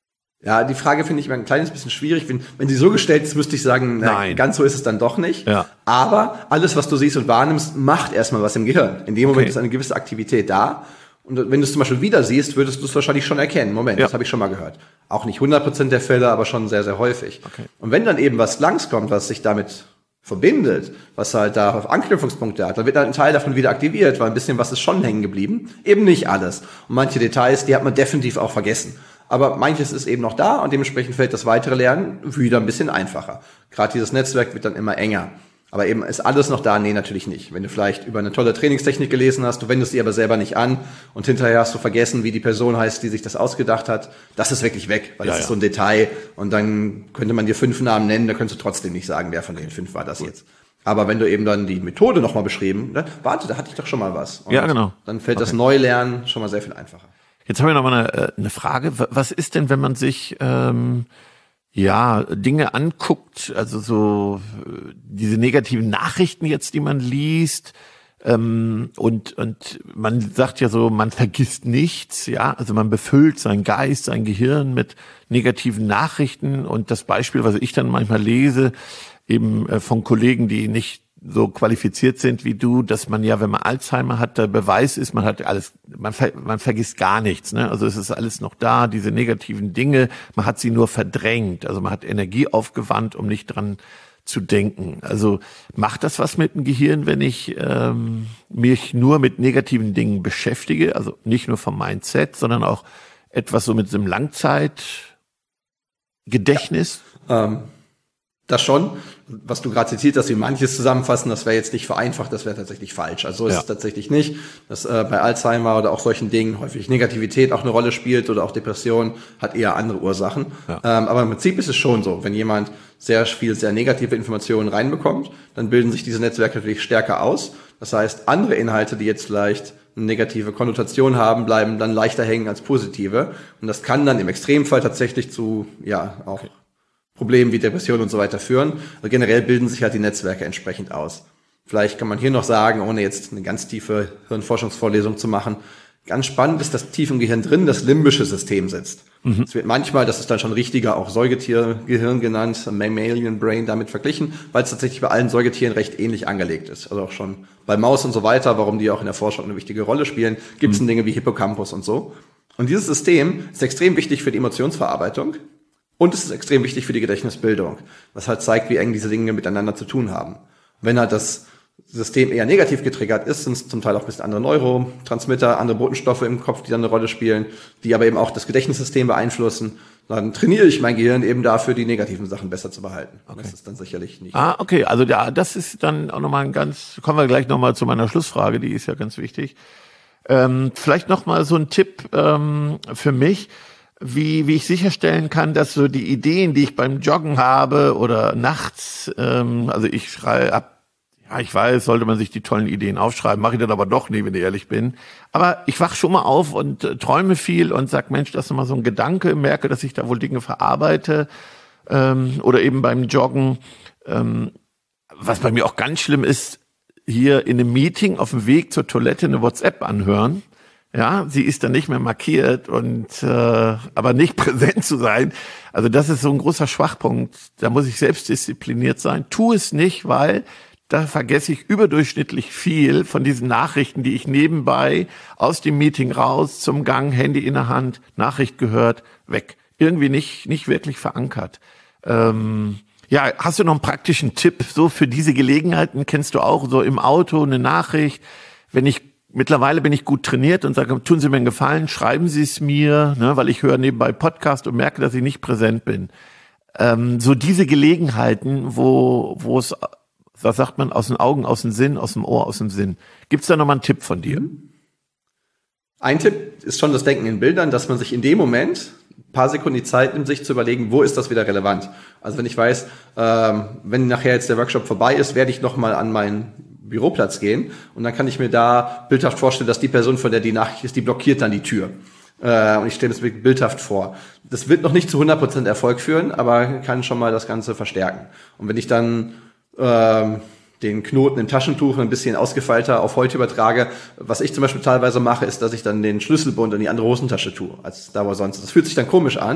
Ja, die Frage finde ich immer ein kleines bisschen schwierig. Wenn, wenn sie so gestellt ist, müsste ich sagen, na, Nein. ganz so ist es dann doch nicht. Ja. Aber alles, was du siehst und wahrnimmst, macht erstmal was im Gehirn. In dem Moment Okay. ist eine gewisse Aktivität da. Und wenn du es zum Beispiel wieder siehst, würdest du es wahrscheinlich schon erkennen. Moment, Ja. das habe ich schon mal gehört. Auch nicht hundert Prozent der Fälle, aber schon sehr, sehr häufig. Okay. Und wenn dann eben was langskommt, was sich damit verbindet, was halt da auf Anknüpfungspunkte hat, dann wird halt ein Teil davon wieder aktiviert, weil ein bisschen was ist schon hängen geblieben. Eben nicht alles. Und manche Details, die hat man definitiv auch vergessen. Aber manches ist eben noch da und dementsprechend fällt das weitere Lernen wieder ein bisschen einfacher. Gerade dieses Netzwerk wird dann immer enger. Aber eben ist alles noch da? Nee, natürlich nicht. Wenn du vielleicht über eine tolle Trainingstechnik gelesen hast, du wendest die aber selber nicht an und hinterher hast du vergessen, wie die Person heißt, die sich das ausgedacht hat, das ist wirklich weg, weil Ja, das ist ja. so ein Detail und dann könnte man dir fünf Namen nennen, da könntest du trotzdem nicht sagen, wer von den fünf war das jetzt. Aber wenn du eben dann die Methode nochmal beschrieben, ne, warte, da hatte ich doch schon mal was. Und Ja, genau. Dann fällt das Okay. Neulernen schon mal sehr viel einfacher. Jetzt haben wir noch mal eine, äh, eine Frage. Was ist denn, wenn man sich ähm, ja Dinge anguckt, also so äh, diese negativen Nachrichten jetzt, die man liest, ähm, und und man sagt ja so, man vergisst nichts, ja, also man befüllt seinen Geist, sein Gehirn mit negativen Nachrichten und das Beispiel, was ich dann manchmal lese, eben äh, von Kollegen, die nicht so qualifiziert sind wie du, dass man ja, wenn man Alzheimer hat, der Beweis ist, man hat alles, man, ver, man vergisst gar nichts, ne? Also es ist alles noch da, diese negativen Dinge, man hat sie nur verdrängt, also man hat Energie aufgewandt, um nicht dran zu denken. Also macht das was mit dem Gehirn, wenn ich ähm, mich nur mit negativen Dingen beschäftige, also nicht nur vom Mindset, sondern auch etwas so mit so einem Langzeitgedächtnis? Ähm, das schon. Was du gerade zitiert hast, wie manches zusammenfassen, das wäre jetzt nicht vereinfacht, das wäre tatsächlich falsch. Also so ist Ja. es tatsächlich nicht, dass äh, bei Alzheimer oder auch solchen Dingen häufig Negativität auch eine Rolle spielt oder auch Depression hat eher andere Ursachen. Ja. Ähm, aber im Prinzip ist es schon so, wenn jemand sehr viel, sehr negative Informationen reinbekommt, dann bilden sich diese Netzwerke natürlich stärker aus. Das heißt, andere Inhalte, die jetzt vielleicht eine negative Konnotation haben, bleiben dann leichter hängen als positive. Und das kann dann im Extremfall tatsächlich zu, ja, auch okay. Problemen wie Depressionen und so weiter führen. Also generell bilden sich halt die Netzwerke entsprechend aus. Vielleicht kann man hier noch sagen, ohne jetzt eine ganz tiefe Hirnforschungsvorlesung zu machen, ganz spannend ist, dass tief im Gehirn drin das limbische System sitzt. Mhm. Es wird manchmal, das ist dann schon richtiger, auch Säugetiergehirn genannt, Mammalian Brain damit verglichen, weil es tatsächlich bei allen Säugetieren recht ähnlich angelegt ist. Also auch schon bei Maus und so weiter, warum die auch in der Forschung eine wichtige Rolle spielen, gibt es mhm. Dinge wie Hippocampus und so. Und dieses System ist extrem wichtig für die Emotionsverarbeitung. Und es ist extrem wichtig für die Gedächtnisbildung, was halt zeigt, wie eng diese Dinge miteinander zu tun haben. Wenn halt das System eher negativ getriggert ist, sind es zum Teil auch ein bisschen andere Neurotransmitter, andere Botenstoffe im Kopf, die dann eine Rolle spielen, die aber eben auch das Gedächtnissystem beeinflussen. Dann trainiere ich mein Gehirn eben dafür, die negativen Sachen besser zu behalten. Okay. Das ist dann sicherlich nicht. Ah, okay, also ja, das ist dann auch nochmal ein ganz, kommen wir gleich nochmal zu meiner Schlussfrage, die ist ja ganz wichtig. Ähm, vielleicht nochmal so ein Tipp ähm, für mich, wie wie ich sicherstellen kann, dass so die Ideen, die ich beim Joggen habe oder nachts, ähm, also ich schreibe ab, ja, ich weiß, sollte man sich die tollen Ideen aufschreiben, mache ich dann aber doch nie, wenn ich ehrlich bin. Aber ich wach schon mal auf und äh, träume viel und sag, Mensch, das ist mal so ein Gedanke, merke, dass ich da wohl Dinge verarbeite, ähm, oder eben beim Joggen. Ähm, was bei mir auch ganz schlimm ist, hier in einem Meeting auf dem Weg zur Toilette eine WhatsApp anhören. Ja, sie ist dann nicht mehr markiert und äh, aber nicht präsent zu sein. Also das ist so ein großer Schwachpunkt. Da muss ich selbst diszipliniert sein. Tu es nicht, weil da vergesse ich überdurchschnittlich viel von diesen Nachrichten, die ich nebenbei aus dem Meeting raus, zum Gang, Handy in der Hand, Nachricht gehört, weg. Irgendwie nicht nicht wirklich verankert. Ähm, ja, hast du noch einen praktischen Tipp so für diese Gelegenheiten? Kennst du auch so im Auto eine Nachricht, wenn ich mittlerweile bin ich gut trainiert und sage, tun Sie mir einen Gefallen, schreiben Sie es mir, ne, weil ich höre nebenbei Podcast und merke, dass ich nicht präsent bin. Ähm, so diese Gelegenheiten, wo wo es, was sagt man, aus den Augen, aus dem Sinn, aus dem Ohr, aus dem Sinn. Gibt's da nochmal einen Tipp von dir? Ein Tipp ist schon das Denken in Bildern, dass man sich in dem Moment ein paar Sekunden die Zeit nimmt, sich zu überlegen, wo ist das wieder relevant. Also wenn ich weiß, ähm, wenn nachher jetzt der Workshop vorbei ist, werde ich nochmal an meinen Büroplatz gehen und dann kann ich mir da bildhaft vorstellen, dass die Person, von der die Nachricht ist, die blockiert dann die Tür. Äh, und ich stelle das wirklich bildhaft vor. Das wird noch nicht zu hundert Prozent Erfolg führen, aber kann schon mal das Ganze verstärken. Und wenn ich dann ähm, den Knoten im Taschentuch ein bisschen ausgefeilter auf heute übertrage, was ich zum Beispiel teilweise mache, ist, dass ich dann den Schlüsselbund in die andere Hosentasche tue, als da wo sonst. Das fühlt sich dann komisch an.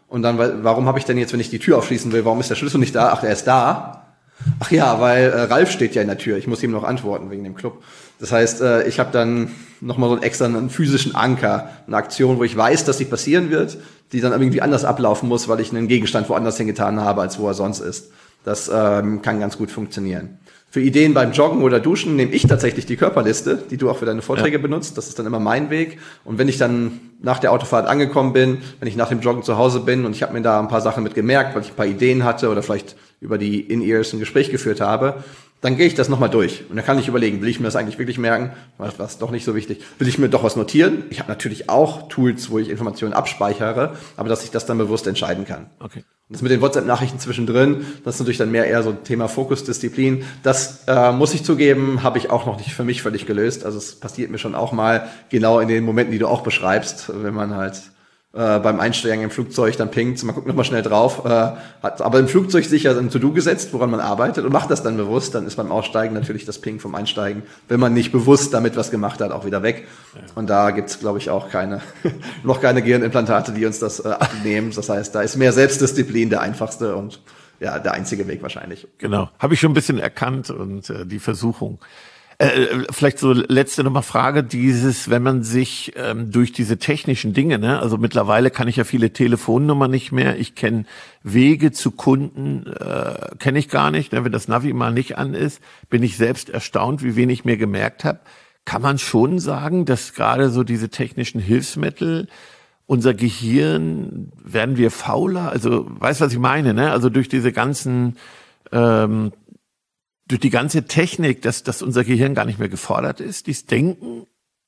Und dann, warum habe ich denn jetzt, wenn ich die Tür aufschließen will, warum ist der Schlüssel nicht da? Ach, er ist da. Ach ja, weil äh, Ralf steht ja in der Tür. Ich muss ihm noch antworten wegen dem Club. Das heißt, äh, ich habe dann nochmal so einen extra einen physischen Anker, eine Aktion, wo ich weiß, dass sie passieren wird, die dann irgendwie anders ablaufen muss, weil ich einen Gegenstand woanders hingetan habe, als wo er sonst ist. Das ähm, kann ganz gut funktionieren. Für Ideen beim Joggen oder Duschen nehme ich tatsächlich die Körperliste, die du auch für deine Vorträge ja. benutzt. Das ist dann immer mein Weg. Und wenn ich dann nach der Autofahrt angekommen bin, wenn ich nach dem Joggen zu Hause bin und ich habe mir da ein paar Sachen mit gemerkt, weil ich ein paar Ideen hatte oder vielleicht über die In-Ears ein Gespräch geführt habe, dann gehe ich das nochmal durch. Und dann kann ich überlegen, will ich mir das eigentlich wirklich merken? Was, was doch nicht so wichtig. Will ich mir doch was notieren? Ich habe natürlich auch Tools, wo ich Informationen abspeichere, aber dass ich das dann bewusst entscheiden kann. Okay. Und das mit den WhatsApp-Nachrichten zwischendrin, das ist natürlich dann mehr eher so ein Thema Fokusdisziplin. Das äh, muss ich zugeben, habe ich auch noch nicht für mich völlig gelöst. Also es passiert mir schon auch mal genau in den Momenten, die du auch beschreibst, wenn man halt äh, beim Einsteigen im Flugzeug dann pinkt, man guckt nochmal schnell drauf, äh, hat aber im Flugzeug sicher ein To-Do gesetzt, woran man arbeitet und macht das dann bewusst, dann ist beim Aussteigen natürlich das Ping vom Einsteigen, wenn man nicht bewusst damit was gemacht hat, auch wieder weg. Ja. Und da gibt's, glaube ich, auch keine noch keine Gehirnimplantate, die uns das äh, abnehmen. Das heißt, da ist mehr Selbstdisziplin der einfachste und ja der einzige Weg wahrscheinlich. Genau, habe ich schon ein bisschen erkannt und äh, die Versuchung. Äh, vielleicht so letzte nochmal Frage, dieses, wenn man sich ähm, durch diese technischen Dinge, ne, also mittlerweile kann ich ja viele Telefonnummern nicht mehr, ich kenne Wege zu Kunden, äh, kenne ich gar nicht, ne, wenn das Navi mal nicht an ist, bin ich selbst erstaunt, wie wenig ich mir gemerkt habe. Kann man schon sagen, dass gerade so diese technischen Hilfsmittel, unser Gehirn, werden wir fauler? Also, weißt du, was ich meine, ne? Also durch diese ganzen ähm, durch die ganze Technik, dass, dass unser Gehirn gar nicht mehr gefordert ist, dieses Denken?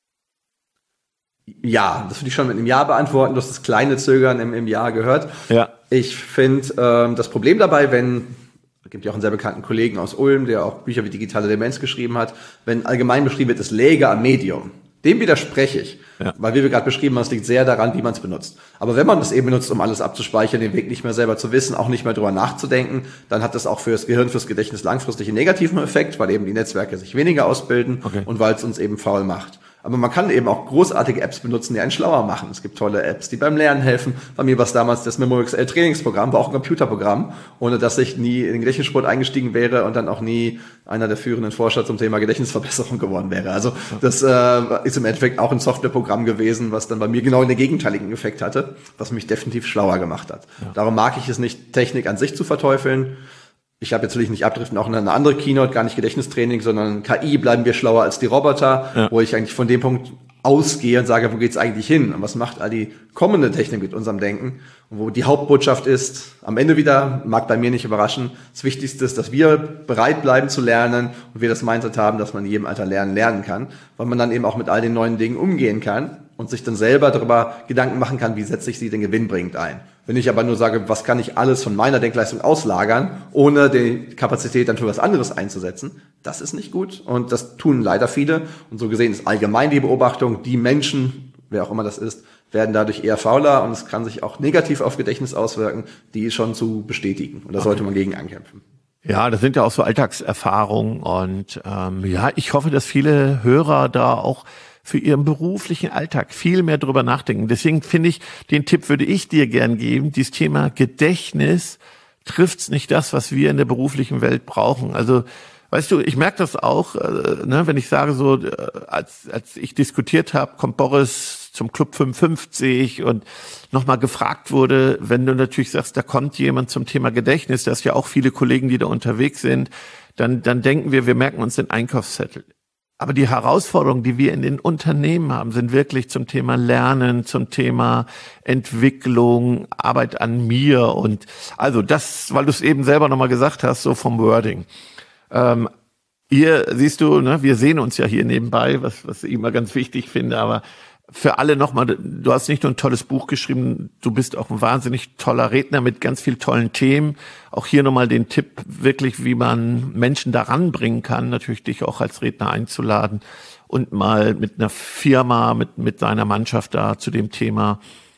Ja, das würde ich schon mit einem Ja beantworten. Du hast das kleine Zögern im, im Ja gehört. Ja. Ich finde ähm, das Problem dabei, wenn, es gibt ja auch einen sehr bekannten Kollegen aus Ulm, der auch Bücher wie Digitale Demenz geschrieben hat, wenn allgemein beschrieben wird, es läge am Medium. Dem widerspreche ich, ja. Weil wie wir gerade beschrieben haben, es liegt sehr daran, wie man es benutzt. Aber wenn man das eben benutzt, um alles abzuspeichern, den Weg nicht mehr selber zu wissen, auch nicht mehr drüber nachzudenken, dann hat das auch fürs Gehirn, fürs Gedächtnis langfristig einen negativen Effekt, weil eben die Netzwerke sich weniger ausbilden okay. Und weil es uns eben faul macht. Aber man kann eben auch großartige Apps benutzen, die einen schlauer machen. Es gibt tolle Apps, die beim Lernen helfen. Bei mir war es damals das MemoryXL Trainingsprogramm, war auch ein Computerprogramm, ohne dass ich nie in den Gedächtnissport eingestiegen wäre und dann auch nie einer der führenden Forscher zum Thema Gedächtnisverbesserung geworden wäre. Also das äh, ist im Endeffekt auch ein Softwareprogramm gewesen, was dann bei mir genau den gegenteiligen Effekt hatte, was mich definitiv schlauer gemacht hat. Ja. Darum mag ich es nicht, Technik an sich zu verteufeln. Ich habe jetzt will ich nicht abdriften, auch in eine andere Keynote, gar nicht Gedächtnistraining, sondern K I, bleiben wir schlauer als die Roboter, ja. Wo ich eigentlich von dem Punkt ausgehe und sage, wo geht's eigentlich hin? Und was macht all die kommende Technik mit unserem Denken? Und wo die Hauptbotschaft ist, am Ende wieder, mag bei mir nicht überraschen, das Wichtigste ist, dass wir bereit bleiben zu lernen und wir das Mindset haben, dass man in jedem Alter lernen lernen kann, weil man dann eben auch mit all den neuen Dingen umgehen kann und sich dann selber darüber Gedanken machen kann, wie setze ich sie denn gewinnbringend ein. Wenn ich aber nur sage, was kann ich alles von meiner Denkleistung auslagern, ohne die Kapazität dann für was anderes einzusetzen, das ist nicht gut und das tun leider viele. Und so gesehen ist allgemein die Beobachtung, die Menschen, wer auch immer das ist, werden dadurch eher fauler und es kann sich auch negativ auf Gedächtnis auswirken, die ist schon zu bestätigen. Und da okay. sollte man gegen ankämpfen. Ja, das sind ja auch so Alltagserfahrungen und ähm, ja, ich hoffe, dass viele Hörer da auch für ihren beruflichen Alltag viel mehr drüber nachdenken. Deswegen finde ich, den Tipp würde ich dir gern geben, dieses Thema Gedächtnis trifft's nicht das, was wir in der beruflichen Welt brauchen. Also, weißt du, ich merke das auch, äh, ne, wenn ich sage so, äh, als als ich diskutiert habe, kommt Boris zum Club fünfundfünfzig und nochmal gefragt wurde, wenn du natürlich sagst, da kommt jemand zum Thema Gedächtnis, da ist ja auch viele Kollegen, die da unterwegs sind, dann dann denken wir, wir merken uns den Einkaufszettel. Aber die Herausforderungen, die wir in den Unternehmen haben, sind wirklich zum Thema Lernen, zum Thema Entwicklung, Arbeit an mir und also das, weil du es eben selber nochmal gesagt hast, so vom Wording. Ähm, hier siehst du, ne, wir sehen uns ja hier nebenbei, was, was ich immer ganz wichtig finde, aber für alle nochmal, du hast nicht nur ein tolles Buch geschrieben, du bist auch ein wahnsinnig toller Redner mit ganz vielen tollen Themen. Auch hier nochmal den Tipp, wirklich, wie man Menschen daran bringen kann, natürlich dich auch als Redner einzuladen und mal mit einer Firma, mit mit seiner Mannschaft da zu dem Thema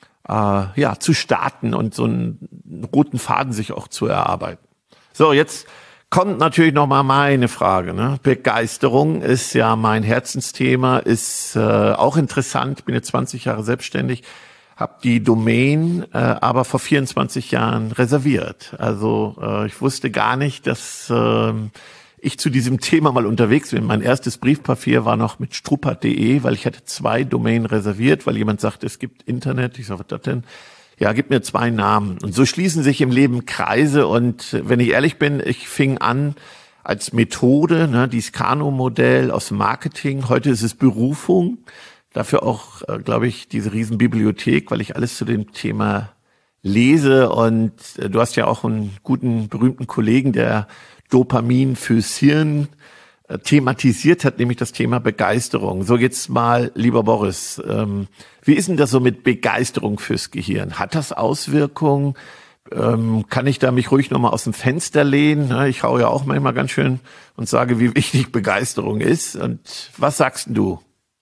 äh, ja zu starten und so einen roten Faden sich auch zu erarbeiten. So, jetzt kommt natürlich noch mal meine Frage. Ne? Begeisterung ist ja mein Herzensthema, ist äh, auch interessant. Ich bin jetzt zwanzig Jahre selbstständig. habe die Domain äh, aber vor vierundzwanzig Jahren reserviert. Also äh, ich wusste gar nicht, dass äh, ich zu diesem Thema mal unterwegs bin. Mein erstes Briefpapier war noch mit struppert punkt de, weil ich hatte zwei Domain reserviert, weil jemand sagte, es gibt Internet. Ich sage, was das denn? Ja, gib mir zwei Namen. Und so schließen sich im Leben Kreise. Und wenn ich ehrlich bin, ich fing an als Methode, ne, dieses Kano-Modell aus dem Marketing. Heute ist es Berufung. Dafür auch, äh, glaube ich, diese Riesenbibliothek, weil ich alles zu dem Thema lese. Und äh, du hast ja auch einen guten, berühmten Kollegen, der Dopamin fürs Hirn äh, thematisiert hat, nämlich das Thema Begeisterung. So jetzt mal, lieber Boris, ähm, wie ist denn das so mit Begeisterung fürs Gehirn? Hat das Auswirkungen? Ähm, kann ich da mich ruhig nochmal aus dem Fenster lehnen? Ne? Ich hau ja auch manchmal ganz schön und sage, wie wichtig Begeisterung ist. Und was sagst du?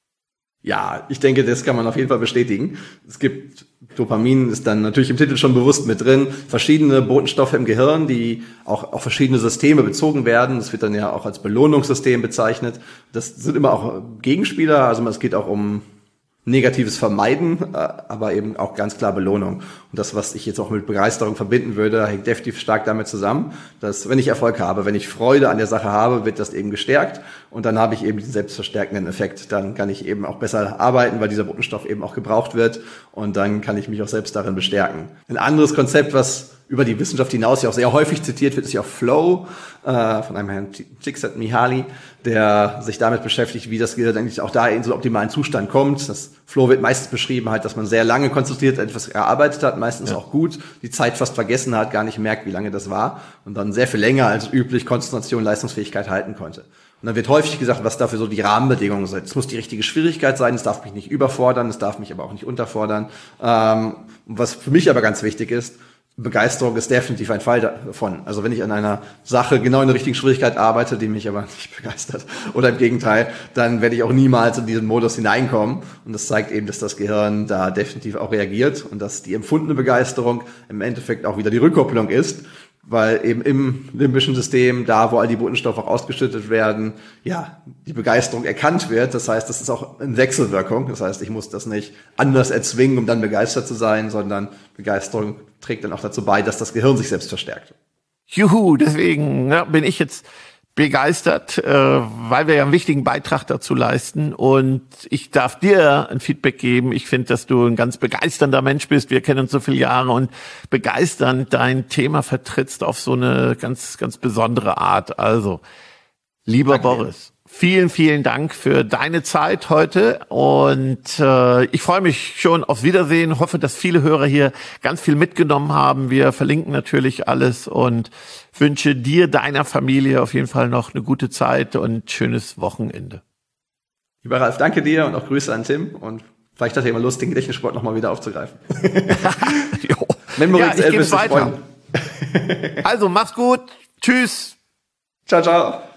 Ja, ich denke, das kann man auf jeden Fall bestätigen. Es gibt, Dopamin ist dann natürlich im Titel schon bewusst mit drin, verschiedene Botenstoffe im Gehirn, die auch auf verschiedene Systeme bezogen werden. Das wird dann ja auch als Belohnungssystem bezeichnet. Das sind immer auch Gegenspieler, also es geht auch um negatives Vermeiden, aber eben auch ganz klar Belohnung. Und das, was ich jetzt auch mit Begeisterung verbinden würde, hängt definitiv stark damit zusammen, dass wenn ich Erfolg habe, wenn ich Freude an der Sache habe, wird das eben gestärkt und dann habe ich eben diesen selbstverstärkenden Effekt. Dann kann ich eben auch besser arbeiten, weil dieser Botenstoff eben auch gebraucht wird und dann kann ich mich auch selbst darin bestärken. Ein anderes Konzept, was über die Wissenschaft hinaus ja auch sehr häufig zitiert wird, ist ja auch Flow, äh, von einem Herrn Csikszentmihalyi, der sich damit beschäftigt, wie das Gehirn eigentlich auch da in so einen optimalen Zustand kommt. Das Flow wird meistens beschrieben halt, dass man sehr lange konzentriert etwas erarbeitet hat, meistens ja. auch gut, die Zeit fast vergessen hat, gar nicht merkt, wie lange das war und dann sehr viel länger als üblich Konzentration, Leistungsfähigkeit halten konnte. Und dann wird häufig gesagt, was dafür so die Rahmenbedingungen sind. Es muss die richtige Schwierigkeit sein, es darf mich nicht überfordern, es darf mich aber auch nicht unterfordern. Ähm, was für mich aber ganz wichtig ist, Begeisterung ist definitiv ein Fall davon. Also wenn ich an einer Sache genau in der richtigen Schwierigkeit arbeite, die mich aber nicht begeistert, oder im Gegenteil, dann werde ich auch niemals in diesen Modus hineinkommen. Und das zeigt eben, dass das Gehirn da definitiv auch reagiert und dass die empfundene Begeisterung im Endeffekt auch wieder die Rückkopplung ist, weil eben im limbischen System, da wo all die Botenstoffe auch ausgeschüttet werden, ja, die Begeisterung erkannt wird. Das heißt, das ist auch eine Wechselwirkung. Das heißt, ich muss das nicht anders erzwingen, um dann begeistert zu sein, sondern Begeisterung trägt dann auch dazu bei, dass das Gehirn sich selbst verstärkt. Juhu, deswegen ja, bin ich jetzt begeistert, äh, weil wir ja einen wichtigen Beitrag dazu leisten und ich darf dir ein Feedback geben. Ich finde, dass du ein ganz begeisternder Mensch bist. Wir kennen uns so viele Jahre und begeisternd dein Thema vertrittst auf so eine ganz, ganz besondere Art. Also, lieber Danke. Boris, vielen, vielen Dank für deine Zeit heute und äh, ich freue mich schon aufs Wiedersehen. Hoffe, dass viele Hörer hier ganz viel mitgenommen haben. Wir verlinken natürlich alles und wünsche dir, deiner Familie auf jeden Fall noch eine gute Zeit und schönes Wochenende. Lieber Ralf, danke dir und auch Grüße an Tim und vielleicht hat er immer Lust, den Gedächtnissport nochmal wieder aufzugreifen. Ja, ich gebe es weiter. Also, mach's gut. Tschüss. Ciao, ciao.